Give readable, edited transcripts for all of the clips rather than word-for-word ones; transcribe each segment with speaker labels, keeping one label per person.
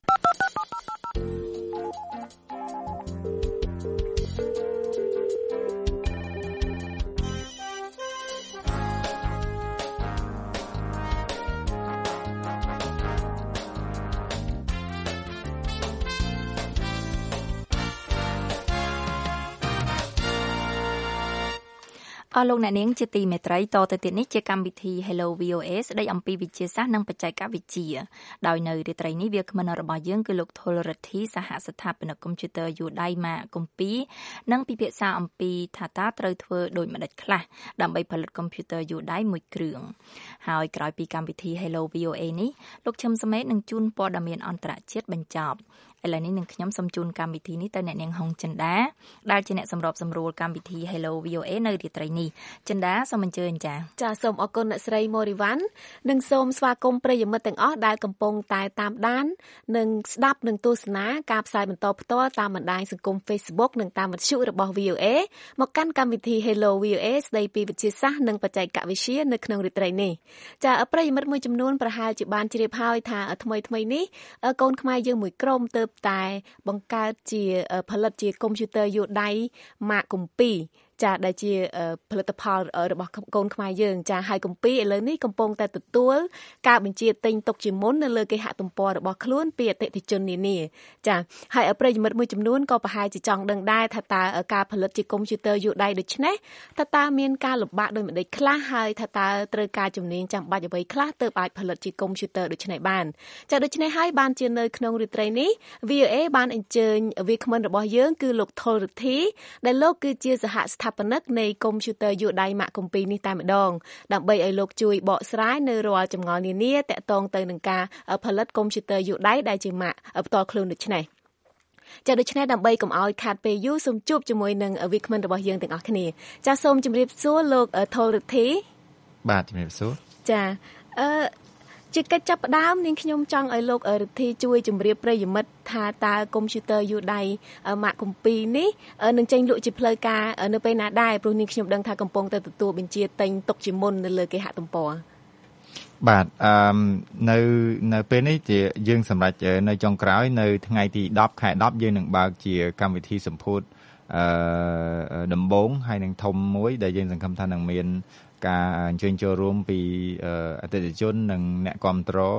Speaker 1: អស់លោកអ្នកនាងជាទីមេត្រីតទៅទៀតនេះជាកម្មវិធី Hello VOA ស្ដីអំពីវិទ្យាសាស្ត្រនិងបច្ចេកវិទ្យាដោយនៅរាត្រីនេះវាគ្មិនរបស់យើងគឺលោកថុលរិទ្ធីសហស្ថាបនិកកុំព្យូទ័រយួរដៃម៉ាកគម្ពីនិងពិភាក្សាអំពីថាតើត្រូវធ្វើដូចម្ដេចខ្លះដើម្បីផលិតកុំព្យូទ័រយួរដៃមួយគ្រឿងហើយក្រោយពីកម្មវិធី Hello VOA នេះលោកឈឹមសមេតនឹងជូនព័ត៌មានអន្តរជាតិបញ្ចប់ឥឡូវនេះនឹងខ្ញុំសូមជូនកម្មវិធីនេះទៅអ្នកនាងហុងចិន្តាដែលជាអ្នកសម្របសម្រួលកម្មវិធី Hello VOA នៅរាត្រីនេះចិន្តាសូមអញ្ជើញចា
Speaker 2: សូមអរគុណអ្នកស្រីម៉ូរីវ៉ាន់និងសូមស្វាគមន៍ប្រិយមិត្តទាំងអស់ដែលកំពុងតែតាមដាននិងស្ដាប់និងទស្សនាការផ្សាយបន្តផ្ទាល់តាមបណ្ដាញសង្គម Facebook និងតាមវិទ្យុរបស់ VOA មកកាន់កម្មវិធី Hello VOA ស្ដីពីវិទ្យាសាស្ត្រនិងបច្ចេកវិទ្យានៅក្នុងរាត្រីនេះចាប្រិយមិត្តមួយចំនួនប្រហែលជាបានជ្រាបហើយថាថ្មីនេះកូនខ្មែរយើងមួយក្រុមទើបតែបង្កើតជាផលិតជាកុំព្យូទ័រយួរដៃម៉ាកគម្ពីចាដែលជាផលិតផលរបស់កូនខ្មែរយើងចាហើយគម្ពីឥឡូវនេះកំពុងតែទទួលការបញ្ជាទិញទុកជាមុននៅលើគេហទំព័ររបស់ខ្លួនពីអតិថិជននានាចាហើយប្រិយមិត្តមួយចំនួនក៏ប្រហែលជាចង់ដឹងដែរថាតើការផលិតជាកុំព្យូទ័រយួរដៃដូចនេះតើមានការលំបាកដូចម្តេចខ្លះហើយថាតើត្រូវការជំនាញចាំបាច់អ្វីខ្លះទើបអាចផលិតជាកុំព្យូទ័រដូចនេះបានចាដូច្នេះហើយបានជានៅក្នុងរាត្រីនេះ VOA បានអញ្ជើញវាគ្មិនរបស់យើងគឺលោកថុលរិទ្ធីដែលលោកគឺជាសហស្ថាបនិកនៃកុំព្យូទ័រយួរដៃម៉ាកគម្ពីនេះតែម្ដងដើម្បីឲ្យលោកជួយបកស្រាយនៅរាល់ចម្ងល់នានាទាក់ទងទៅនឹងការផលិតកុំព្យូទ័រយួរដៃដែលជាម៉ាកផ្ទាល់ខ្លួនដូចនេះចាដូច្នេះដើម្បីកុំឲ្យខាតពេលយូរសូមជួបជាមួយនឹងវាគ្មិនរបស់យើងទាំងអស់គ្នាចាសូមជម្រាបសួរលោកថុលរិទ្ធី
Speaker 3: បាទជម្រាបសួរ
Speaker 2: ចាជាកិច្ចចាប់ផ្ដើមនាងខ្ញុំចង់ឲ្យលោករិទ្ធីជួយជម្រាបប្រិយមិត្តថាតើកុំព្យូទ័រយួរដៃម៉ាកគម្ពីនេះនឹងចេញលក់ជាផ្លូវការនៅពេលណាដែរព្រោះនាងខ្ញុំដឹងថាកំពុងតែទទួលបញ្ជាទិញទុកជាមុននៅលើគេហទំព័រ
Speaker 3: បាទនៅពេលនេះជាយើងសម្រាប់នៅចុងក្រោយនៅថ្ងៃទី10ខែ10យើងនឹងបើកជាកម្មវិធីសម្ពោធដំបូងហើយនឹងធំមួយដែលយើងសង្ឃឹមថានឹងមានការអញ្ជើញចូលរួមពីអតិថិជននិងអ្នកគាំទ្រ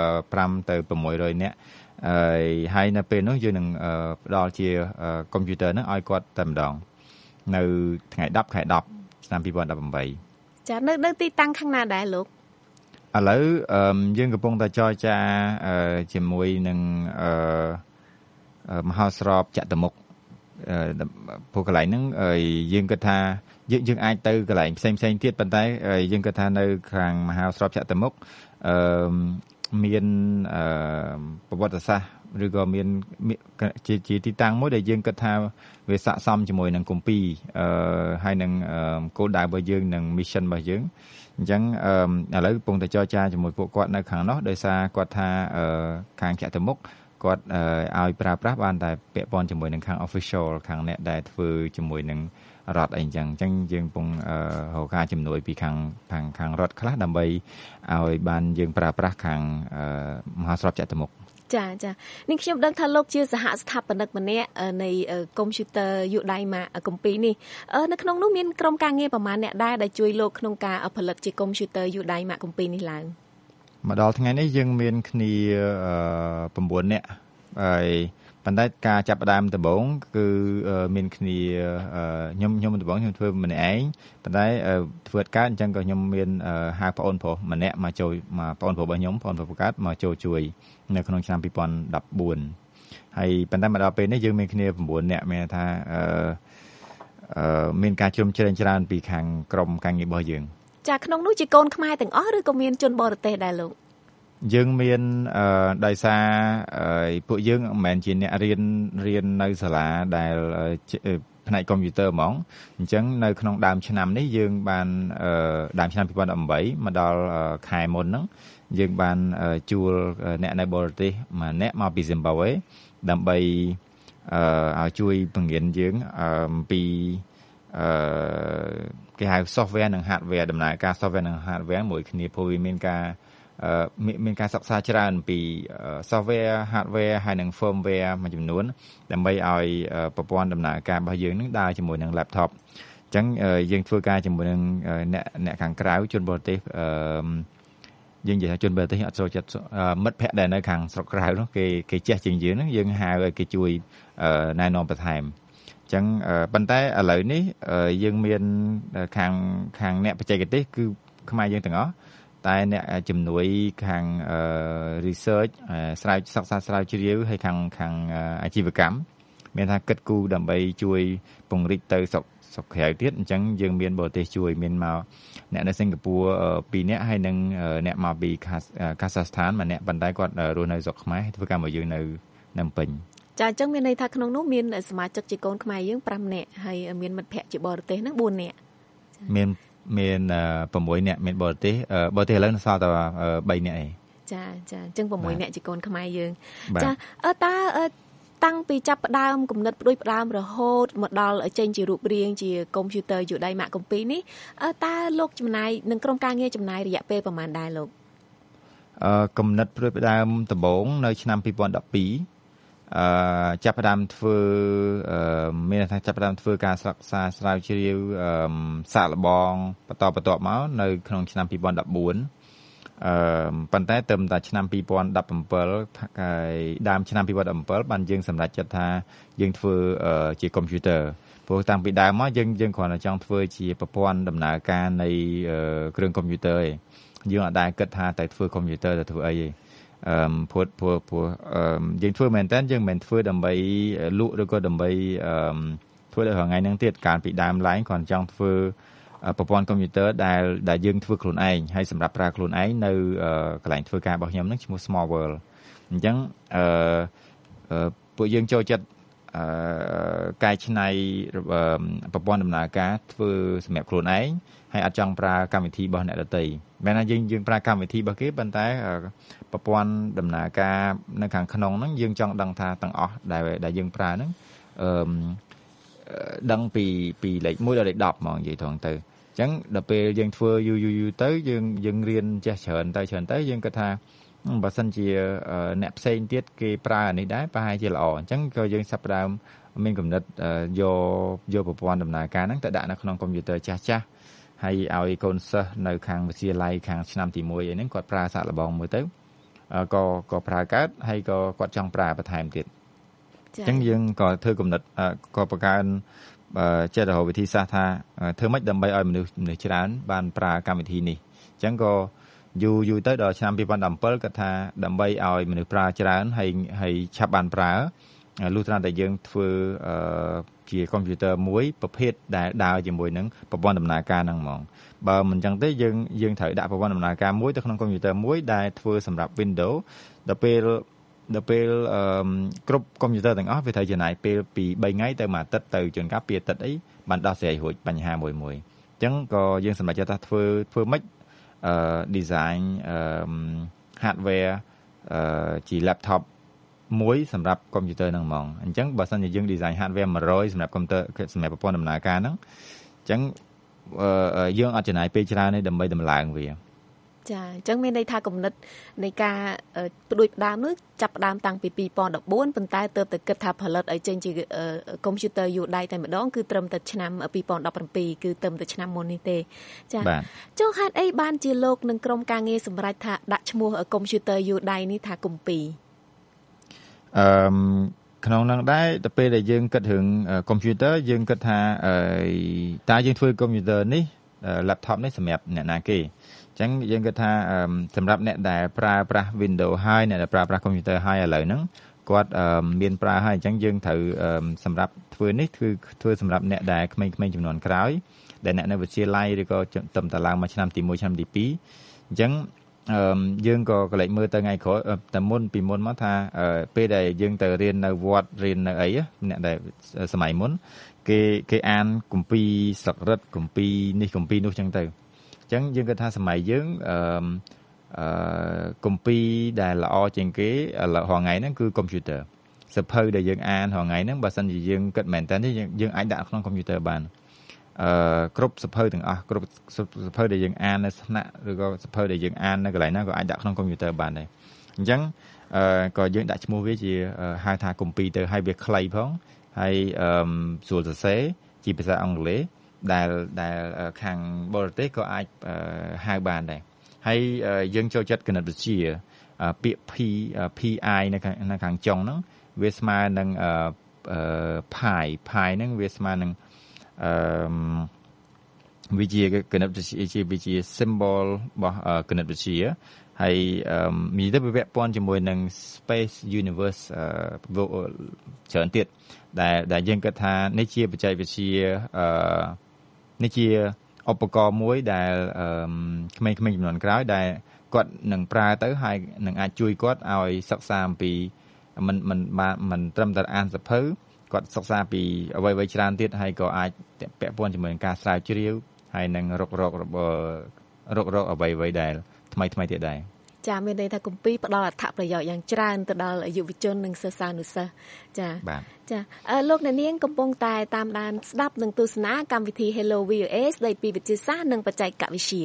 Speaker 3: 5ទៅ600នាក់ហើយនៅពេលនោះយើងនឹងផ្ដល់ជាកុំព្យូទ័រនោះឲ្យគាត់តែម្ដងនៅថ្ងៃ10ខែ10ឆ្នាំ2018
Speaker 2: ចានៅទីតាំងខាងណាដែរលោក
Speaker 3: ឥឡូវយើងកំពុងតែចរចាជាមួយនឹងមហោស្រពចតុមុខព្រោះកន្លែងហ្នឹងយើងគិតថាយើងអាចទៅកន្លែងផ្សេងទៀតប៉ុន្តែយើងគិតថានៅខាងមហោស្រពចតុមុខមានប្រវត្តិសាស្ត្រឬក៏មានជាទីតាំងមួយដែលយើងគិតថាវាស័ក្តិសមជាមួយនឹងគម្ពីហើយនឹងគោលដៅរបស់យើងនិង mission របស់យើងអញ្ចឹងឥឡូវកំពុងតែចរចាជាមួយពួកគាត់នៅខាងនោះដោយសារគាត់ថាខាងចតុមុខគាត់ឲ្យប្រើប្រាស់បានតែពាក់ព័ន្ធជាមួយនឹងខាង official ខាងអ្នកដែលធ្វើជាមួយនឹងរដ្ឋអីចឹងយើងកំពុងរកការជំនួយពីខាងរដ្ឋខ្លះដើម្បីឲ្យបានយើងប្រើប្រាស់ខាងមហាស្រពចតុមុខ
Speaker 2: ចានាងខ្ញុំដឹងថាលោកជាសហស្ថាបនិកម្នាក់នៃកុំព្យូទ័រយួរដៃម៉ាកគម្ពីនេះនៅក្នុងនោះមានក្រុមការងារប្រមាណអ្នកដែរដែលជួយលោកក្នុងការផលិតជាកុំព្យូទ័រយួរដៃម៉ាកគម្ពីនេះឡើង
Speaker 3: មកដល់ថ្ងៃនេះយើងមានគ្នា9នាក់ហើយប៉ុន្តែការចាប់ផ្ដើមដំបូងគឺមានគ្នាខ្ញុំដំបូងខ្ញុំធ្វើម្នាក់ឯងប៉ុន្តែធ្វើកើតអញ្ចឹងក៏ខ្ញុំមានហៅប្អូនប្រុសម្នាក់មកចូលប្អូនប្រុសរបស់ខ្ញុំប្អូនប្រុសបង្កើតមកចូលជួយនៅក្នុងឆ្នាំ2014ហើយប៉ុន្តែមកដល់ពេលនេះយើងមានគ្នា9នាក់មានថាមានការជ្រុំជ្រែងច្រើនពីខាងក្រុមការងាររបស់យើង
Speaker 2: ចាក្នុងនោះជាកូនខ្មែរទាំងអស់ឬក៏មានជនបរទេសដែរលោក
Speaker 3: យើងមានដោយសារពួកយើងមិនមែនជាអ្នករៀននៅសាលាដែលផ្នែកកុំព្យូទ័រហ្មងអញ្ចឹងនៅក្នុងដើមឆ្នាំនេះយើងបានដើមឆ្នាំ2018មកដល់ខែមុនហ្នឹងយើងបានជួលអ្នកនៅបរទេសម្នាក់មកពី Zimbabwe ដើម្បីឲ្យជួយបង្រៀនយើងពីគេហៅ software និង hardware ដំណើរការ software និង hardware មួយគ្នាព្រោះវាមានការមានការសិក្សាច្រើនពី software hardware ហើយនិង firmware មួយចំនួនដើម្បីឲ្យប្រព័ន្ធដំណើរការរបស់យើងនឹងដើរជាមួយនឹង laptop អញ្ចឹងយើងធ្វើការជាមួយនឹងអ្នកខាងក្រៅជនបរទេសយើងនិយាយថាជនបរទេសអត់ចូលចិត្តមិត្តភ័ក្តិដែលនៅខាងស្រុកក្រៅនោះគេចេះជាងយើងហ្នឹងយើងហៅឲ្យគេជួយណែនាំបន្ថែមអញ្ចឹងប៉ុន្តែឥឡូវនេះយើងមានខាងអ្នកបច្ចេកទេសគឺខ្មែរយើងទាំងអស់តែអ្នកជំនួយខាងresearch សិក្សាស្រាវជ្រាវហើយខាងអាជីវកម្មមានថាគិតគូរដើម្បីជួយពង្រីកទៅស្រុកក្រៅទៀតអញ្ចឹងយើងមានបរទេសជួយមានមកអ្នកនៅសិង្ហបុរី2នាក់ហើយនិងអ្នកមកពីកាសាស្ថាន1នាក់ប៉ុន្តែគាត់រស់នៅស្រុកខ្មែរធ្វើការមកយើងនៅភ្នំពេញ
Speaker 2: ចាអញ្ចឹងមានន័យថាក្នុងនោះមានសមាជិកជាកូនខ្មែរយើង5នាក់ហើយមានមិត្តភ័ក្តិជាបរទេសហ្នឹង4នាក់
Speaker 3: មាន6នាក់មានបរទេសឥឡូវនៅសល់តែ3នាក់ឯង
Speaker 2: ចាអញ្ចឹង6នាក់ជាកូនខ្មែរយើងចាតើតាំងពីចាប់ផ្ដើមគំនិតផ្ដួចផ្ដើមរហូតមកដល់ចេញជារូបរាងជាកុំព្យូទ័រយូដៃម៉ាកកំពីនេះតើលោកចំណាយនឹងក្រុមការងារចំណាយរយៈពេលប្រហែលដែរលោក
Speaker 3: គំនិតផ្ដួចផ្ដើមដំបូងនៅឆ្នាំ2012ចាប់ផ្ដើមធ្វើមានថាចាប់ផ្ដើមធ្វើការសិក្សាស្រាវជ្រាវសាកល្បងបន្តមកនៅក្នុងឆ្នាំ2014ប៉ុន្តែត្រឹមតែឆ្នាំ2017ហើយដើមឆ្នាំ2017បានយើងសម្រេចចិត្តថាយើងធ្វើជាកុំព្យូទ័រព្រោះតាំងពីដើមមកយើងគ្រាន់តែចង់ធ្វើជាប្រព័ន្ធដំណើរការនៃគ្រឿងកុំព្យូទ័រឯងយើងអត់ដែលគិតថាតែធ្វើកុំព្យូទ័រទៅធ្វើអីទេព្រោះយើងធ្វើមែនតើយើងមិនធ្វើដើម្បីលក់ឬក៏ដើម្បីធ្វើដល់ថ្ងៃហ្នឹងទៀតកាលពីដើមឡើងគ្រាន់ចង់ធ្វើប្រព័ន្ធកុំព្យូទ័រដែលយើងធ្វើខ្លួនឯងហើយសម្រាប់ប្រើខ្លួនឯងនៅកន្លែងធ្វើការរបស់ខ្ញុំហ្នឹងឈ្មោះ Small World អញ្ចឹងពួកយើងចូលចិត្តកែច្នៃប្រព័ន្ធដំណើរការធ្វើសម្រាប់ខ្លួនឯងហើយអត់ចង់ប្រើកម្មវិធីរបស់អ្នកដទៃមិនថាយើងប្រើកម្មវិធីរបស់គេប៉ុន្តែប្រព័ន្ធដំណើរការនៅខាងក្នុងហ្នឹងយើងចង់ដឹងថាទាំងអស់ដែលយើងប្រើហ្នឹងដឹងពីលេខ1ដល់លេខ10ហ្មងនិយាយត្រង់ទៅអញ្ចឹងដល់ពេលយើងធ្វើយូរទៅយើងរៀនចេះច្រើនទៅយើងគិតថាបើសិនជាអ្នកផ្សេងទៀតគេប្រើអានេះដែរប្រហែលជាល្អអញ្ចឹងក៏យើងចាប់ផ្ដើមមានគំនិតយកប្រព័ន្ធដំណើរការហ្នឹងទៅដាក់នៅក្នុងកុំព្យូទ័រចាស់ហើយឲ្យកូនសិស្សនៅខាងវិទ្យាល័យខាងឆ្នាំទី1អីហ្នឹងគាត់ប្រើសាកល្បងមើលទៅក៏ប្រើកើតហើយក៏គាត់ចង់ប្រើបន្ថែមទៀតអញ្ចឹងយើងក៏ធ្វើគំនិតក៏បង្កើនចេះរកវិធីសាស្ត្រថាធ្វើម៉េចដើម្បីឲ្យមនុស្សច្រើនបានប្រើកម្មវិធីនេះអញ្ចឹងក៏យូរទៅដល់ឆ្នាំ2017គាត់ថាដើម្បីឲ្យមនុស្សប្រើច្រើនហើយឆាប់បានប្រើលុះត្រាតែយើងធ្វើជាកុំព្យូទ័រមួយប្រភេទដែលដើរជាមួយនឹងប្រព័ន្ធដំណើរការហ្នឹងហ្មងបើមិនអញ្ចឹងទេយើងត្រូវដាក់ប្រព័ន្ធដំណើរការមួយទៅក្នុងកុំព្យូទ័រមួយដែលធ្វើសម្រាប់ Windows ដល់ពេលគ្រប់កុំព្យូទ័រទាំងអស់វាត្រូវចំណាយពេលពី3ថ្ងៃទៅ1អាទិត្យទៅជួនកាល2អាទិត្យអីបានដោះស្រាយរួចបញ្ហាមួយអញ្ចឹងក៏យើងសម្រេចចិត្តថាធ្វើម៉េចdesign hardware ជា laptop មួយសម្រាប់កុំព្យូទ័រហ្នឹងហ្មងអញ្ចឹងបើសិនជាយើង design hardware 100សម្រាប់កុំព្យូទ័រសម្រាប់ប្រព័ន្ធដំណើរការហ្នឹងអញ្ចឹងយើងអត់ចំណាយពេលច្រើនទេដើម្បីតម្លើងវា
Speaker 2: ចាអញ្ចឹងមានន័យថាគំនិតនៃការផ្ដួចផ្ដើមនោះចាប់ផ្ដើមតាំងពី2014ប៉ុន្តែទើបតែគិតថាផលិតឲ្យចេញជាកុំព្យូទ័រយូដៃតែម្ដងគឺត្រឹមតែឆ្នាំ2017គឺត្រឹមតែឆ្នាំមុននេះទេចាចុះហេតុអីបានជាលោកនិងក្រុមការងារសម្រេចថាដាក់ឈ្មោះកុំព្យូទ័រយូដៃនេះថាកុំពី
Speaker 3: ក្នុងហ្នឹងដែរទៅពេលដែលយើងគិតរឿងកុំព្យូទ័រយើងគិតថាតើយើងធ្វើកុំព្យូទ័រនេះ laptop នេះសម្រាប់អ្នកណាគេអញ្ចឹងយើងគិតថាសម្រាប់អ្នកដែលប្រើប្រាស់ Windows ហើយអ្នកដែលប្រើប្រាស់កុំព្យូទ័រហើយឥឡូវហ្នឹងគាត់មានប្រើហើយអញ្ចឹងយើងត្រូវសម្រាប់ធ្វើនេះគឺធ្វើសម្រាប់អ្នកដែលក្មេងៗចំនួនក្រោយដែលអ្នកនៅវិទ្យាល័យឬក៏តំតឡើងមកឆ្នាំទី1ឆ្នាំទី2អញ្ចឹងយើងក៏កលេចមើលទៅថ្ងៃក្រោយតែពីមុនមកថាពេលដែលយើងទៅរៀននៅវត្តរៀននៅអីអ្នកដែលសម័យមុនគេអានគម្ពីរសឹករឹតគម្ពីរនេះគម្ពីរនោះអញ្ចឹងទៅអញ្ចឹងយើងគិតថាសម័យយើងគម្ពីរដែលល្អជាងគេរាល់ថ្ងៃហ្នឹងគឺកុំព្យូទ័រសភៅដែលយើងអានរាល់ថ្ងៃហ្នឹងបើសិនជាយើងគិតមែនតើយើងអាចដាក់ក្នុងកុំព្យូទ័របានគ្រប់សភៅទាំងអស់គ្រប់សភៅដែលយើងអាននៅថ្នាក់ឬក៏សភៅដែលយើងអាននៅកន្លែងណាក៏អាចដាក់ក្នុងកុំព្យូទ័របានដែរអញ្ចឹងក៏យើងដាក់ឈ្មោះវាជាហៅថាកុំពីទៅឲ្យវាខ្លីផងហើយស្រួលសរសេរជាភាសាអង់គ្លេសដែលខាងបរទេសក៏អាចហៅបានដែរហើយយើងចូលចិត្តគណិតវិទ្យាពាក្យ PI នៅខាងចុងហ្នឹងវាស្មើនឹងpi ហ្នឹងវាស្មើនឹងវាជាគណិតវិទ្យាវាជា symbol របស់គណិតវិទ្យាហើយមានទៅពាក់ព័ន្ធជាមួយនឹង space universe ច្រើនទៀតដែលយើងគិតថានេះជាបច្ចេកវិទ្យានេះជាឧបករណ៍មួយដែលក្មេងៗជំនាន់ក្រោយដែលគាត់នឹងប្រើទៅហើយនឹងអាចជួយគាត់ឲ្យសិក្សាអំពីមិនត្រឹមតែអានសភៅគាត់សិក្សាពីអ្វីៗច្រើនទៀតហើយក៏អាចពាក់ព័ន្ធជាមួយនឹងការស្រាវជ្រាវហើយនឹងរករកអ្វីៗដែលថ្មីទៀតដែរ
Speaker 2: ចាមានន័យថាគម្ពីរផ្ដល់អត្ថប្រយោជន៍យ៉ាងច្រើនទៅដល់យុវជននិងសិស្សានុសិស្សចាលោកអ្នកនាងកំពុងតែតាមដានស្ដាប់និងទស្សនាកម្មវិធី Hello VOA ស្ដីពីវិទ្យាសាស្ត្រនិងបច្ចេកវិទ្យា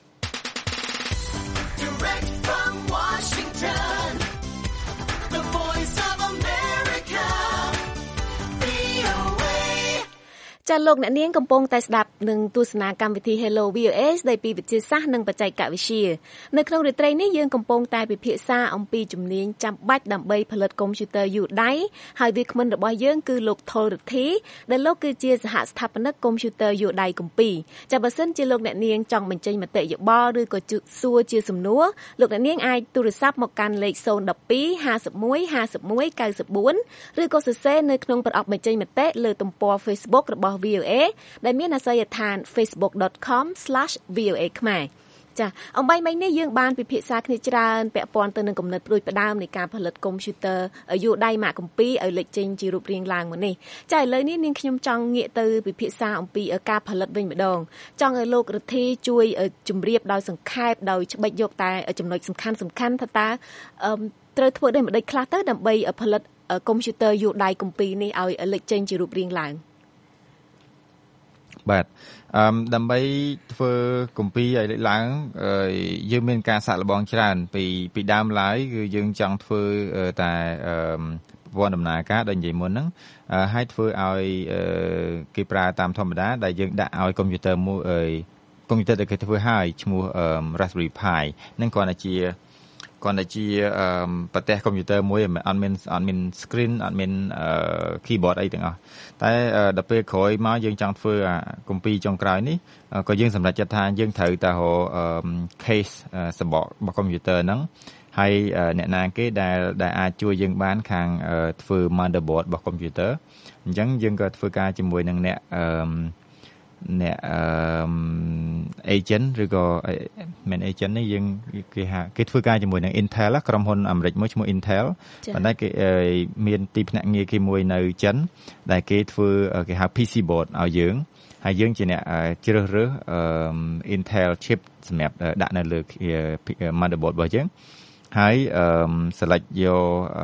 Speaker 4: Direct from Washington The Voice of America VOA
Speaker 2: ចាលោកអ្នកនាងកំពុងតែស្ដាប់និងទស្សនាកម្មវិធី Hello VOA ស្ដីពីវិទ្យាសាស្ត្រនិងបច្ចេកវិទ្យានៅក្នុងរាត្រីនេះយើងកំពុងតែពិភាក្សាអំពីជំនាញចាំបាច់ដើម្បីផលិតកុំព្យូទ័រយួរដៃហើយវាគ្មិនរបស់យើងគឺលោកថុលរិទ្ធីដែលលោកគឺជាសហស្ថាបនិកកុំព្យូទ័រយួរដៃគម្ពីរចាបើសិនជាលោកអ្នកនាងចង់បញ្ចេញមតិយោបល់ឬក៏សួរជាសំណួរលោកអ្នកនាងអាចទូរស័ព្ទមកកាន់លេខ012 51 51 94ឬក៏សរសេរនៅក្នុងប្រអប់បញ្ចេញមតិលើទំព័រ Facebook របស់VOA ដែលមានអាសយដ្ឋាន facebook.com/voa ខ្មែរចាអំបីមិញនេះយើងបានពិភាក្សាគ្នាច្រើនពាក់ព័ន្ធទៅនឹងគំនិតផ្ដួចផ្ដើមនៃការផលិតកុំព្យូទ័រយួរដៃម៉ាកគម្ពីរឲ្យលេចចេញជារូបរាងឡើងមកនេះចាឥឡូវនេះនាងខ្ញុំចង់ងាកទៅពិភាក្សាអំពីការផលិតវិញម្ដងចង់ឲ្យលោករិទ្ធីជួយជម្រាបដោយសង្ខេបដោយច្បិចយកតែចំណុចសំខាន់ថាតើត្រូវធ្វើដូចម្ដេចខ្លះទៅដើម្បីផលិតកុំព្យូទ័រយួរដៃគម្ពីរនេះឲ្យលេចចេញជារូបរាងឡើង
Speaker 3: បាទដើម្បីធ្វើគម្ពីរឲ្យលេចឡើងយើងមានការសាកល្បងច្រើនពីដើមឡើយគឺយើងចង់ធ្វើតែប្រព័ន្ធដំណើរការដូចនិយាយមុនហ្នឹងហើយធ្វើឲ្យគេប្រើតាមធម្មតាដែលយើងដាក់ឲ្យកុំព្យូទ័រមួយកុំព្យូទ័រដែលគេធ្វើឲ្យឈ្មោះ Raspberry Pi ហ្នឹងគ្រាន់តែជាប្រទេសកុំព្យូទ័រមួយអត់មាន screen អត់មាន keyboard អីទាំងអស់តែដល់ពេលក្រោយមកយើងចង់ធ្វើគម្ពីរចុងក្រោយនេះក៏យើងសម្រេចចិត្តថាយើងត្រូវតែរក case សម្បករបស់កុំព្យូទ័រហ្នឹងហើយអ្នកណាគេដែលអាចជួយយើងបានខាងធ្វើ motherboard របស់កុំព្យូទ័រអញ្ចឹងយើងក៏ធ្វើការជាមួយនឹងអ្នកagent ឬក៏មិន agent នេះយើងគេធ្វើការជាមួយនឹង Intel ក្រុមហ៊ុនអាមេរិកមួយឈ្មោះ Intel ប៉ុន្តែគេមានទីភ្នាក់ងារគេមួយនៅចិនដែលគេធ្វើគេហៅ PC board ឲ្យយើងហើយយើងជាអ្នកជ្រើសរើសIntel chip សម្រាប់ដាក់នៅលើ motherboard របស់យើងហើយselect យក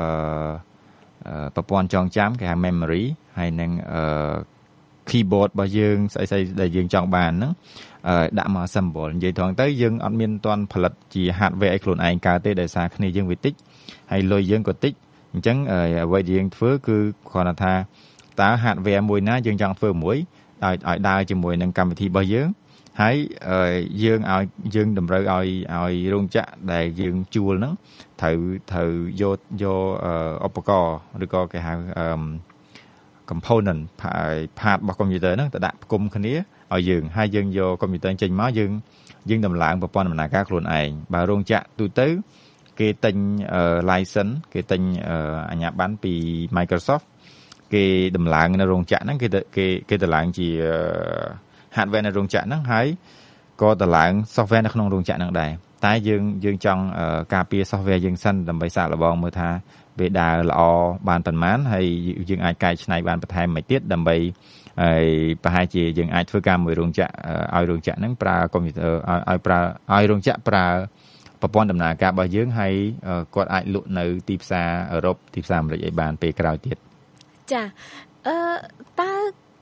Speaker 3: ប្រព័ន្ធចងចាំគេហៅ memory ហើយនឹងkeyboard របស់យើងស្អីដែលយើងចង់បានហ្នឹងដាក់មក assemble និយាយត្រង់ទៅយើងអត់មានទាន់ផលិតជា hardware ឲ្យខ្លួនឯងកើតទេដោយសារគ្នាយើងវាតិចហើយលុយយើងក៏តិចអញ្ចឹងអ្វីដែលយើងធ្វើគឺគ្រាន់តែថាតើ hardware មួយណាយើងចង់ធ្វើមួយឲ្យដើរជាមួយនឹងកម្មវិធីរបស់យើងហើយយើងតម្រូវឲ្យរោងចក្រដែលយើងជួលហ្នឹងត្រូវយកឧបករណ៍ឬក៏គេហៅcomponent part របស់កុំព្យូទ័រហ្នឹងទៅដាក់ផ្គុំគ្នាឲ្យយើងហើយយើងយកកុំព្យូទ័រចេញមកយើងដំឡើងប្រព័ន្ធដំណើរការខ្លួនឯងបើរោងចក្រទូទៅគេទិញ license គេទិញអាជ្ញាប័ណ្ណពី Microsoft គេដំឡើងនៅរោងចក្រហ្នឹងគេដំឡើងជា hardware នៅរោងចក្រហ្នឹងហើយក៏ដំឡើង software នៅក្នុងរោងចក្រហ្នឹងដែរតែយើងចង់ការពារ software យើងសិនដើម្បីសាកល្បងមើលថាវាដើរល្អបានប៉ុន្មានហើយយើងអាចកែច្នៃបានបន្ថែមមួយទៀតដើម្បីប្រហែលជាយើងអាចធ្វើការមួយរោងចក្រឲ្យរោងចក្រហ្នឹងប្រើកុំព្យូទ័រឲ្យរោងចក្រប្រើប្រព័ន្ធដំណើរការរបស់យើងហើយគាត់អាចលក់នៅទីផ្សារអឺរ៉ុបទីផ្សារអាមេរិកឲ្យបានពេលក្រោយទៀត
Speaker 2: ចាតើ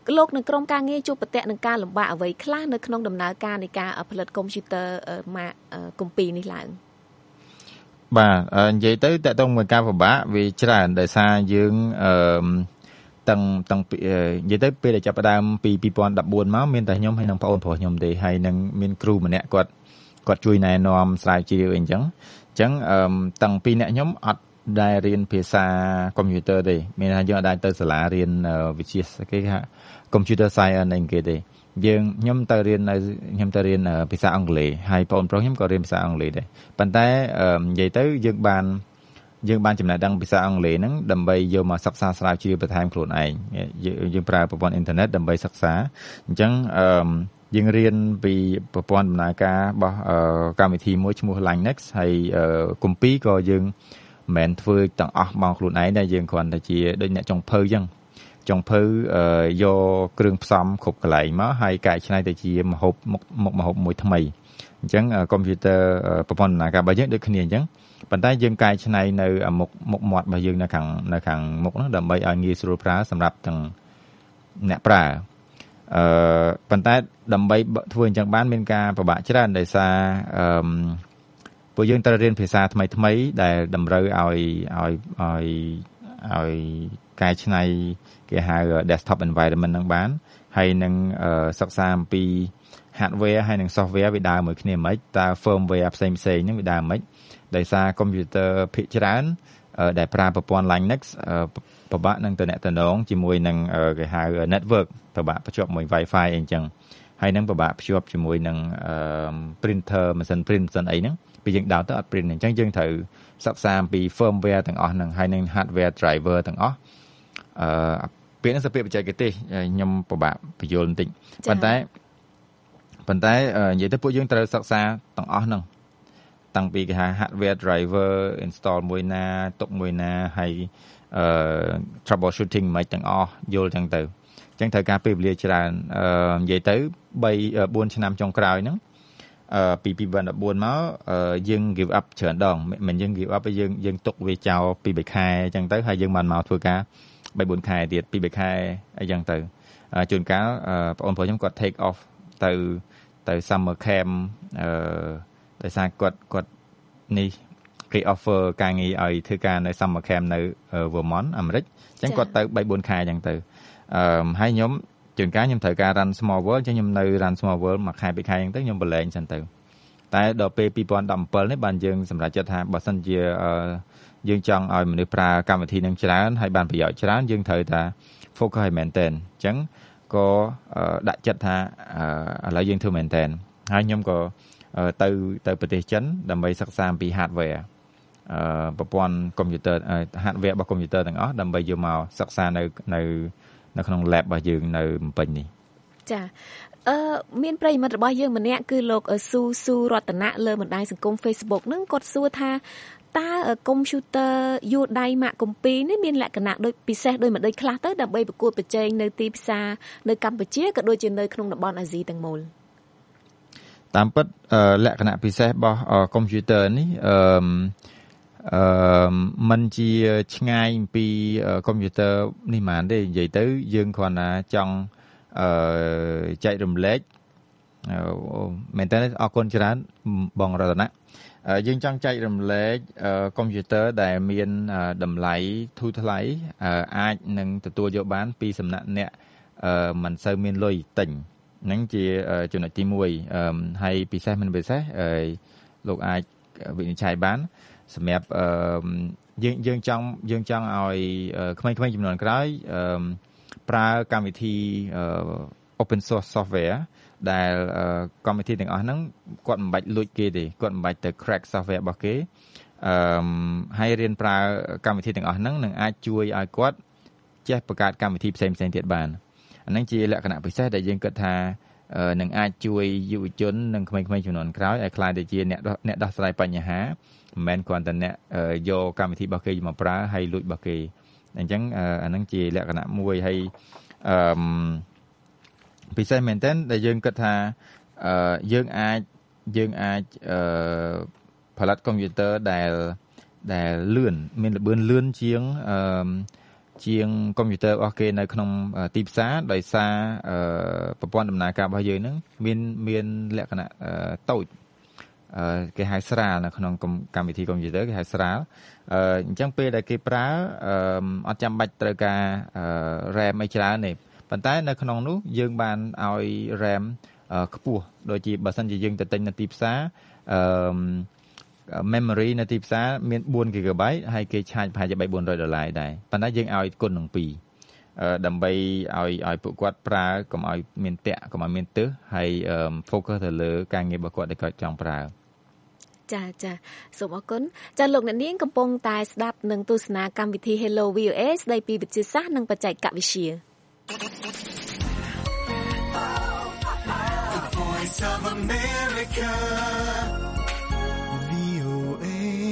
Speaker 2: លោកនៅក្រុមការងារជួបប្រទះនឹងការលំបាកអ្វីខ្លះនៅក្នុងដំណើរការនៃការផលិតកុំព្យូទ័រម៉ាកកុំពីនេះឡើង
Speaker 3: បាទនិយាយទៅតើតើមួយការពិបាកវាច្រើនដោយសារយើងតាំងនិយាយទៅពេលដែលចាប់ផ្ដើមពី2014មកមានតែខ្ញុំហើយនឹងបងប្អូនប្រុសខ្ញុំទេហើយនឹងមានគ្រូម្នាក់គាត់ជួយណែនាំស្រាវជ្រាវអីអញ្ចឹងតាំងពីអ្នកខ្ញុំអត់ដែលរៀនភាសាកុំព្យូទ័រទេមានថាយើងអត់ដែលទៅសាលារៀនវិទ្យាគេហៅ Computer Science អីគេទេខ្ញុំទៅរៀនភាសាអង់គ្លេសហើយបងប្រុសខ្ញុំក៏រៀនភាសាអង់គ្លេសដែរប៉ុន្តែនិយាយទៅយើងបានចំណេះដឹងភាសាអង់គ្លេសហ្នឹងដើម្បីយកមកសិក្សាស្រាវជ្រាវបន្ថែមខ្លួនឯងយើងប្រើប្រព័ន្ធអ៊ីនធឺណិតដើម្បីសិក្សាអញ្ចឹងយើងរៀនពីប្រព័ន្ធដំណើរការរបស់កម្មវិធីមួយឈ្មោះ Linux ហើយគម្ពីរក៏យើងមិនមែនធ្វើទាំងអស់មកខ្លួនឯងដែរយើងគ្រាន់តែជាដូចអ្នកចុងភៅអញ្ចឹងចុងភៅយកគ្រឿងផ្សំគ្រប់កន្លែងមកហើយកែច្នៃទៅជាម្ហូបមួយថ្មីអញ្ចឹងកុំព្យូទ័រប្រព័ន្ធដំណើរការរបស់យើងដូចគ្នាអញ្ចឹងប៉ុន្តែយើងកែច្នៃនៅមុខមាត់របស់យើងនៅខាងមុខនោះដើម្បីឲ្យងាយស្រួលប្រើសម្រាប់ទាំងអ្នកប្រើប៉ុន្តែដើម្បីធ្វើអញ្ចឹងបានមានការពិបាកច្រើនដោយសារពួកយើងត្រូវរៀនភាសាថ្មីដែលតម្រូវឲ្យកែច្នៃគេហៅ desktop environment ហ្នឹងបានហើយនឹងសិក្សាអំពី hardware ហើយនិង software វាដើរមួយគ្នាមិនតើ firmware ផ្សេងហ្នឹងវាដើរមិនដោយសារកុំព្យូទ័រភាគច្រើនដែលប្រើប្រព័ន្ធ Linux ពិបាកនឹងទំនាក់ទំនងជាមួយនឹងគេហៅ network ពិបាកភ្ជាប់មួយ Wi-Fi អីចឹងហើយនឹងពិបាកភ្ជាប់ជាមួយនឹងprinter ម៉ាស៊ីន print ផ្សេងអីហ្នឹងពេលយើងដោតទៅអត់ print អញ្ចឹងយើងត្រូវសិក្សាអំពី firmware ទាំងអស់ហ្នឹងហើយនឹង hardware driver ទាំងអស់ពាក្យហ្នឹងជាពាក្យបច្ចេកទេសខ្ញុំពិបាកបញ្យល់បន្តិចប៉ុន្តែនិយាយទៅពួកយើងត្រូវសិក្សាទាំងអស់ហ្នឹងតាំងពីគេហៅ hardware driver install មួយណាទុកមួយណាហើយ troubleshooting មិនទាំងអស់យល់ចឹងទៅអញ្ចឹងត្រូវការពេលវេលាច្រើននិយាយទៅ4ឆ្នាំចុងក្រោយហ្នឹងពី2014មកយើង give up ច្រើនដងមិនយើង give up យើងទុកវាចោលពី3ខែអញ្ចឹងទៅហើយយើងបានមកធ្វើការ3-4ខែទៀត2-3ខែអីចឹងទៅជួនកាលបងប្អូនខ្ញុំគាត់ take off ទៅ summer camp ដោយសារគាត់នេះគេ offer ការងារឲ្យធ្វើការនៅ summer camp នៅ Vermont អាមេរិកអញ្ចឹងគាត់ទៅ 3-4 ខែអញ្ចឹងទៅហើយខ្ញុំជួនកាលខ្ញុំត្រូវការ run small world អញ្ចឹងខ្ញុំនៅ run small world មួយខែ2ខែអញ្ចឹងទៅខ្ញុំបលែងអញ្ចឹងទៅតែដល់ពេល2017នេះបានយើងសម្រេចចិត្តថាបើសិនជាយើងចង់ឲ្យមនុស្សប្រើកម្មវិធីនឹងច្រើនហើយបានប្រយោជន៍ច្រើនយើងត្រូវតែ focus ឲ្យមែនទែនអញ្ចឹងក៏ដាក់ចិត្តថាឥឡូវយើងធ្វើមែនទែនហើយខ្ញុំក៏ទៅប្រទេសចិនដើម្បីសិក្សាអំពី hardware ប្រព័ន្ធកុំព្យូទ័រ hardware របស់កុំព្យូទ័រទាំងអស់ដើម្បីយកមកសិក្សានៅក្នុង lab របស់យើងនៅភ្នំពេញនេះ
Speaker 2: ចាមានប្រិយមិត្តរបស់យើងម្នាក់គឺលោកស៊ូរតនៈលើបណ្ដាញសង្គម Facebook ហ្នឹងគាត់សួរថាតើកុំព្យូទ័រយួរដៃម៉ាកកុំពីនេះមានលក្ខណៈដូចពិសេសដូចម្ដេចខ្លះទៅដើម្បីប្រកួតប្រជែងនៅទីផ្សារនៅកម្ពុជាក៏ដូចជានៅក្នុងតំបន់អាស៊ីទាំងមូល
Speaker 3: តាមពិតលក្ខណៈពិសេសរបស់កុំព្យូទ័រនេះมันជាឆ្ងាយពីកុំព្យូទ័រនេះហ្មងទេនិយាយទៅយើងគ្រាន់តែចង់ចែករំលែកមែនតើអរគុណច្រើនបងរតនៈយើងចង់ចែករំលែកកុំព្យូទ័រដែលមានតម្លៃធូរថ្លៃអាចនឹងទទួលយកបានពីសំណាក់អ្នកមិនសូវមានលុយទិញហ្នឹងជាចំណុចទី1ហើយពិសេសមិនពិសេសលោកអាចវិនិច្ឆ័យបានសម្រាប់យើងចង់ឲ្យក្មេងៗចំនួនក្រោយប្រើកម្មវិធី open source software ដែលកម្មវិធីទាំងអស់ហ្នឹងគាត់មិនបាច់លួចគេទេគាត់មិនបាច់ទៅ crack software របស់គេហើយរៀនប្រើកម្មវិធីទាំងអស់ហ្នឹងនឹងអាចជួយឲ្យគាត់ចេះបង្កើតកម្មវិធីផ្សេងៗទៀតបានអាហ្នឹងជាលក្ខណៈពិសេសដែលយើងគិតថានឹងអាចជួយយុវជននិងក្មេងៗជំនាន់ក្រោយឲ្យក្លាយទៅជាអ្នកដោះស្រាយបញ្ហាមិនមែនគ្រាន់តែអ្នកយកកម្មវិធីរបស់គេមកប្រើហើយលួចរបស់គេអញ្ចឹងអាហ្នឹងជាលក្ខណៈមួយហើយពិសេសមែនទែនដែលយើងគិតថាយើងអាចផលិតកុំព្យូទ័រដែលលឿនមានល្បឿនលឿនជាងកុំព្យូទ័ររបស់គេនៅក្នុងទីផ្សារដោយសារប្រព័ន្ធដំណើរការរបស់យើងហ្នឹងមានលក្ខណៈតូចគេហៅស្រាលនៅក្នុងកម្មវិធីកុំព្យូទ័រគេហៅស្រាលអញ្ចឹងពេលដែលគេប្រើអត់ចាំបាច់ត្រូវការ RAM អីច្រើនទេប៉ុន្តែនៅក្នុងនោះយើងបានឲ្យ RAM ខ្ពស់ដូចជាបើសិនជាយើងទៅទិញនៅទីផ្សារmemory នៅទីផ្សារមាន4 GB ហើយគេឆាចប្រហែលជា$300-400ដែរប៉ុន្តែយើងឲ្យគុណនឹង2ដើម្បីឲ្យពួកគាត់ប្រើកុំឲ្យមានតាក់កុំឲ្យមានទឹះហើយ focus ទៅលើការងាររបស់គាត់ដែលគាត់ចង់ប្រើ
Speaker 2: ចាសូមអរគុណចាលោកអ្នកនាងកំពុងតែស្ដាប់និងទស្សនាកម្មវិធី Hello VOA ស្ដីពីវិទ្យាសាស្ត្រនិងបច្ចេកវិទ្យា
Speaker 4: Voice of America VOA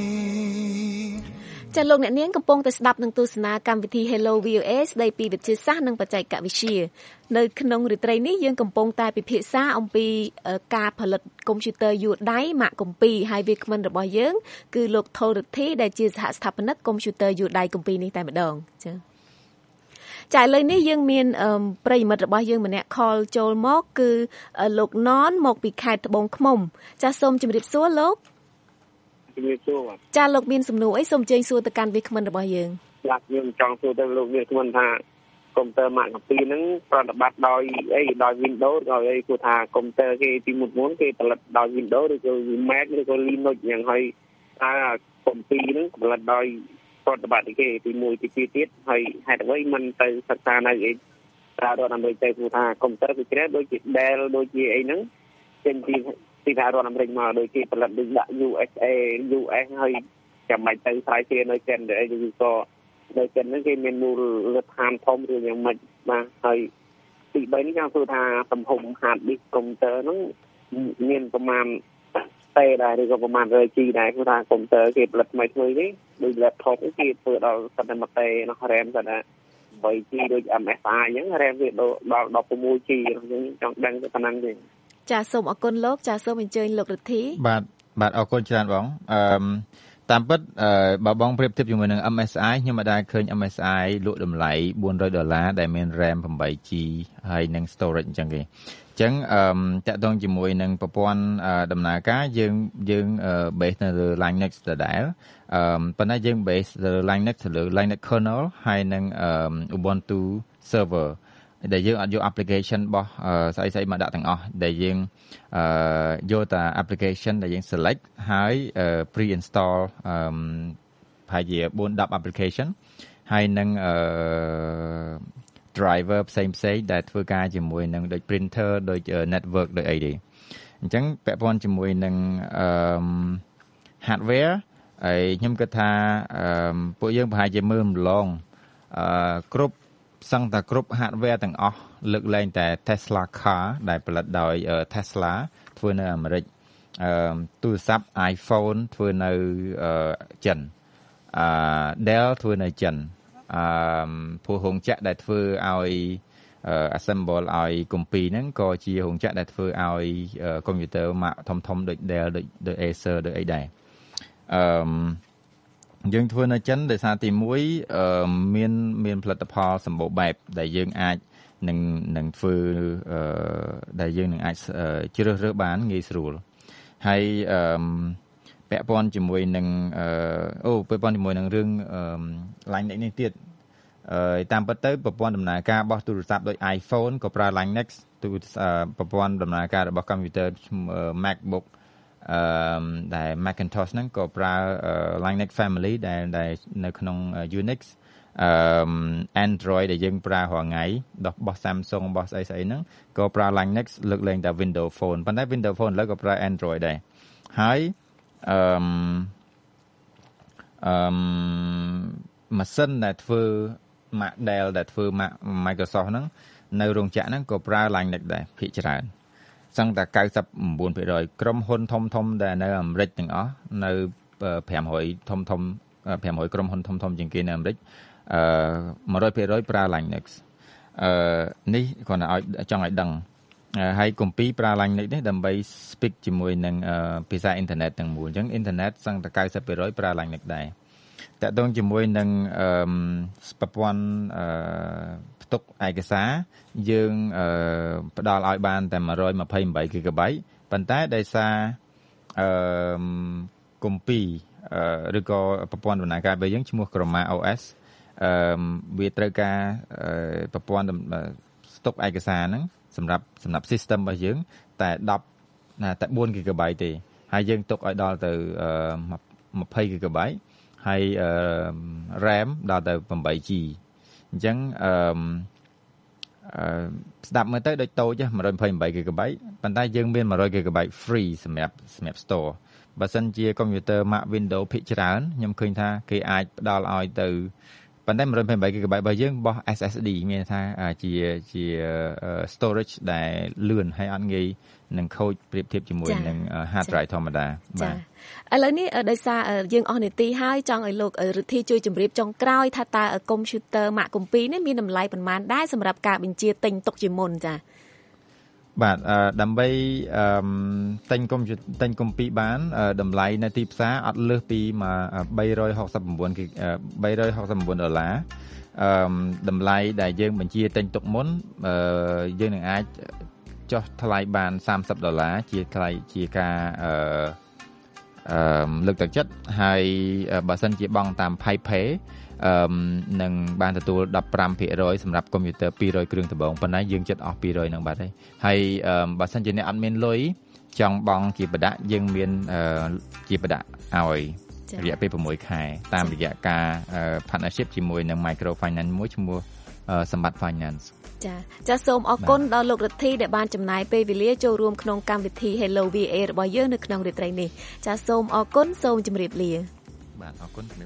Speaker 2: ចាលោកអ្នកនាងកំពុងតែស្ដាប់និងទស្សនាកម្មវិធី Hello VOA ស្ដីពីវិទ្យាសាស្ត្រនិងបច្ចេកវិទ្យានៅក្នុងរាត្រីនេះយើងកំពុងតែពិភាក្សាអំពីការផលិតកុំព្យូទ័រយួរដៃម៉ាកគម្ពីរហើយវាគ្មិនរបស់យើងគឺលោកថុលរិទ្ធីដែលជាសហស្ថាបនិកកុំព្យូទ័រយួរដៃគម្ពីរនេះតែម្ដងចាឥឡូវនេះយើងមានប្រិយមិត្តរបស់យើងម្នាក់ខលចូលមកគឺលោកណនមកពីខេត្តត្បូងឃ្មុំចាសូមជម្រាបសួរលោក
Speaker 5: ជំរាបសួរ
Speaker 2: ចាលោកមានសំណួរអីសូមអញ្ជើញសួរទៅកាន់វាគ្មិនរបស់យើង
Speaker 5: ចាខ្ញុំចង់សួរទៅលោកវាគ្មិនថាកុំព្យូទ័រម៉ាកគម្ពីរហ្នឹងប្រតិបត្តិដោយដោយ Windows ដោយអីគាត់ថាកុំព្យូទ័រគេពីមុនគេផលិតដោយ Windows ឬក៏ Mac ឬក៏ Linux យ៉ាងហើយកុំព្យូទ័រហ្នឹងផលិតដោយប្រតិបត្តិគេទី1ទី2ទៀតហើយហេតុអ្វីមិនទៅសិក្សានៅសហរដ្ឋអាមេរិកទៅព្រោះថាកុំព្យូទ័រគឺច្រើនដូចជា Dell ដូចជាអីហ្នឹងចេញពីសហរដ្ឋអាមេរិកមកដូចគេផលិតដូចដាក់ USA US ហើយចាំបាច់ទៅស្រាវជ្រាវនៅចិនទៅអីឬក៏នៅចិនហ្នឹងគេមានមូលដ្ឋានធំឬយ៉ាងម៉េចបាទហើយទី3នេះចង់សួរថាទំហំ hard disk កុំព្យូទ័រហ្នឹងមានប្រមាណទេដែរឬក៏ប្រមាណ G ដែរព្រោះថាកុំព្យូទ័រគេផលិតថ្មីនេះដូច laptop គេធ្វើដល់សិតតែមួយទេនោះ RAM សិតតែ 8G ដូច MSI អញ្ចឹង RAM វាដល់ 16G អញ្ចឹងចង់ដឹងទៅប៉ុណ្ណឹងទេ
Speaker 2: ចាសូមអរគុណលោកចាសូមអញ្ជើញលោករិទ្ធី
Speaker 3: បាទអរគុណច្រើនបងតាមពិតបើបងប្រៀបធៀបជាមួយនឹង MSI ខ្ញុំមិនដែលឃើញ MSI លក់តម្លៃ$400ដែលមាន RAM 8G ហើយនិង storage អញ្ចឹងគេអញ្ចឹងតាក់ទងជាមួយនឹងប្រព័ន្ធដំណើរការយើង base នៅលើ Linux ដដែលប៉ុន្តែយើង base លើ Linux ទៅលើ Linux kernel ហើយនិង Ubuntu server ដែលយើងអត់យក application របស់ស្អីមកដាក់ទាំងអស់ដែលយើងយកតែ application ដែលយើង select ហើយ pre-install ប្រហែលជា 4-10 application ហើយនឹងdriver ផ្សេងដែលធ្វើការជាមួយនឹងដូច printer ដូច network ដូចអីទេអញ្ចឹងពាក់ព័ន្ធជាមួយនឹងhardware ហើយខ្ញុំគិតថាពួកយើងប្រហែលជាមើលម្លងគ្រប់សឹងតែគ្រប់ hardware ទាំងអស់លើកលែងតែ Tesla car ដែលផលិតដោយ Tesla ធ្វើនៅអាមេរិកទូរស័ព្ទ iPhone ធ្វើនៅចិនDell ធ្វើនៅចិនភូរោងចក្រដែលធ្វើឲ្យ assemble ឲ្យកុំពីហ្នឹងក៏ជារោងចក្រដែលធ្វើឲ្យកុំព្យូទ័រម៉ាកធំដូច Dell ដូច Acer ដូចអីដែរយើងធ្វើនៅចិនដោយសារទី1មានផលិតផលសម្បូរបែបដែលយើងអាចនឹងធ្វើដែលយើងនឹងអាចជ្រើសរើសបានងាយស្រួលហើយពាក់ព័ន្ធជាមួយនឹងពាក់ព័ន្ធជាមួយនឹងរឿង Linux នេះទៀតតាមពិតទៅប្រព័ន្ធដំណើរការរបស់ទូរស័ព្ទដូច iPhone ក៏ប្រើ Linux ប្រព័ន្ធដំណើរការរបស់កុំព្យូទ័រ MacBook ដែល Macintosh ហ្នឹងក៏ប្រើ Linux family ដែលនៅក្នុង Unix Android ដែលយើងប្រើរាល់ថ្ងៃរបស់ Samsung របស់ស្អីហ្នឹងក៏ប្រើ Linux លើកលែងតែ Windows Phone ប៉ុន្តែ Windows Phone ឥឡូវក៏ប្រើ Android ដែរហើយម៉ាស៊ីនដែលធ្វើ Mac Dell ដែលធ្វើ Mac Microsoft ហ្នឹងនៅរោងចក្រហ្នឹងក៏ប្រើ Linux ដែរភាគច្រើនសឹងតែ 99% ក្រុមហ៊ុនធំដែលនៅអាមេរិកទាំងអស់នៅ500ធំ500ក្រុមហ៊ុនធំជាងគេនៅអាមេរិក100% ប្រើ Linux នេះគ្រាន់តែឲ្យចង់ឲ្យដឹងហើយកុំពីប្រើ Linux នេះដើម្បី speak ជាមួយនឹងភាសាអ៊ីនធឺណិតទាំងមូលអញ្ចឹងអ៊ីនធឺណិតសឹងតែ 90% ប្រើ Linux ដែរតកតងជាមួយនឹងប្រព័ន្ធផ្ទុកឯកសារយើងផ្ដល់ឲ្យបានតែ128 GB ប៉ុន្តែដោយសារកុំពីឬក៏ប្រព័ន្ធដំណើរការរបស់យើងឈ្មោះ Chroma OS វាត្រូវការប្រព័ន្ធស្តុកឯកសារហ្នឹងសម្រាប់ system របស់យើងតែ4 GB ទេហើយយើងទុកឲ្យដល់ទៅ20 GB ហើយ RAM ដល់ទៅ 8GB អញ្ចឹងស្ដាប់មើលទៅដូចតូច128 GB ប៉ុន្តែយើងមាន100 GB free សម្រាប់ store បើសិនជាកុំព្យូទ័រ Mac Windows ភាគច្រើនខ្ញុំឃើញថាគេអាចផ្ដល់ឲ្យទៅប៉ុន្តែ128 GB របស់យើងបោះ SSD មានថាជា storage ដែលលឿនហើយអត់ងាយនឹងខូចប្រៀបធៀបជាមួយនឹង hard drive ធម្មតា
Speaker 2: បាទឥឡូវនេះដោយសារយើងអស់នាទីហើយចង់ឲ្យលោករិទ្ធីជួយជម្រាបចុងក្រោយថាតើកុំព្យូទ័រ Mac កំពីនេះមានតម្លៃប៉ុន្មានដែរសម្រាប់ការបញ្ជាទិញទុកជាមុនចា
Speaker 3: បាទដើម្បីទិញកុំពីបានតម្លៃនៅទីផ្សារអត់លើសពី$369តម្លៃដែលយើងបញ្ជាទិញទុកមុនយើងនឹងអាចចុះថ្លៃបាន$30ជាការលើកទឹកចិត្តហើយបើសិនជាបង់តាម PayPay នឹងបានទទួល 15% សម្រាប់កុំព្យូទ័រ200គ្រឿងដំបូងប៉ុន្តែយើងចិត្តអស់200នឹងបាត់ហើយបើសិនជាអ្នកអត់មានលុយចង់បង់ជាបដាក់យើងមានជាបដាក់ឲ្យរយៈពេល6ខែតាមរយៈការ partnership ជាមួយនឹង microfinance មួយឈ្មោះសម្បត្តិ finance
Speaker 2: ចាសូមអរគុណដល់លោករិទ្ធីដែលបានចំណាយពេលវេលាចូលរួមក្នុងកម្មវិធី Hello VA របស់យើងនៅក្នុងរាត្រីនេះចាសូមអរគុណសូមជម្រាបលា
Speaker 3: បាទអរគុណ